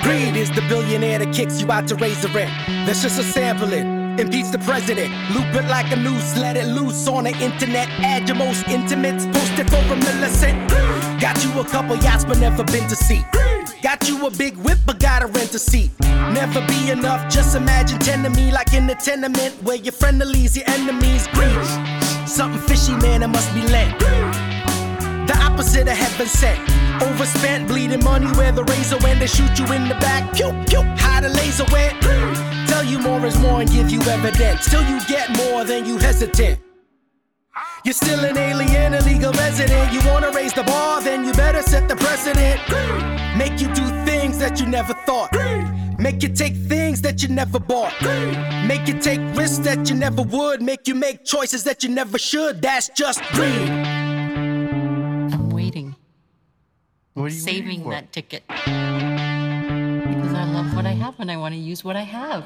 Greed is the billionaire that kicks you out to raise the rent. That's just a sampling. Impeach the president, loop it like a noose, let it loose on the internet. Add your most intimates, post it for a millicent. Got you a couple yachts but never been to sea. Got you a big whip but gotta rent a seat. Never be enough, just imagine me like in the tenement where your friendlies, your enemies. Greed, something fishy, man, it must be lent. The opposite of heaven sent. Overspent, bleeding money where the razor went. They shoot you in the back, pew, pew, how the laser went. Tell you more is more and give you evidence. Till you get more, then you hesitant. You're still an alien, illegal resident. You wanna raise the bar, then you better set the precedent. Make you do things that you never thought. Make you take things that you never bought. Make you take risks that you never would. Make you make choices that you never should. That's just greed. I'm waiting. What are you saving waiting for? that ticket. Because I love what I have and I want to use what I have.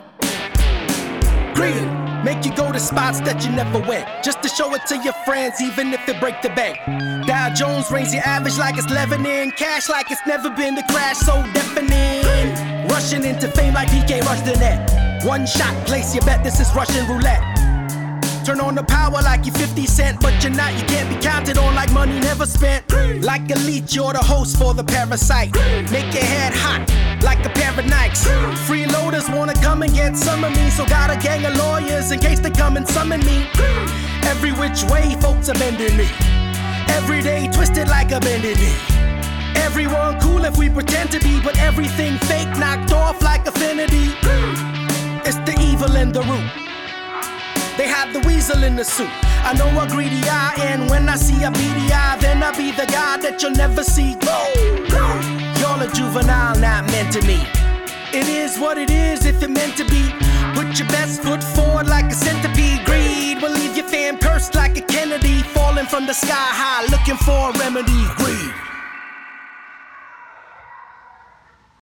Greed, make you go to spots that you never went, just to show it to your friends, even if it break the bank. Dow Jones raise your average like it's Lebanon, cash like it's never been the crash so deafening. Rushing into fame like PK rushed the net. One shot, place your bet, this is Russian roulette. Turn on the power like you 50 Cent, but you're not, you can't be counted on like money never spent. Like a leech, you're the host for the parasite. Make your head hot like a pair of Nikes. Freeloaders wanna come and get some of me, so got a gang of lawyers in case they come and summon me. Every which way folks are bending me. Every day twisted like a bended knee. Everyone cool if we pretend to be, but everything fake knocked off like affinity. It's the evil in the root. They have the weasel in the suit. I know a greedy eye, and when I see a beady eye, then I'll be the guy that you'll never see. Y'all a juvenile, not meant to me. It is what it is if it meant to be. Put your best foot forward like a centipede. Greed will leave your fam cursed like a Kennedy, falling from the sky high, looking for a remedy. Greed.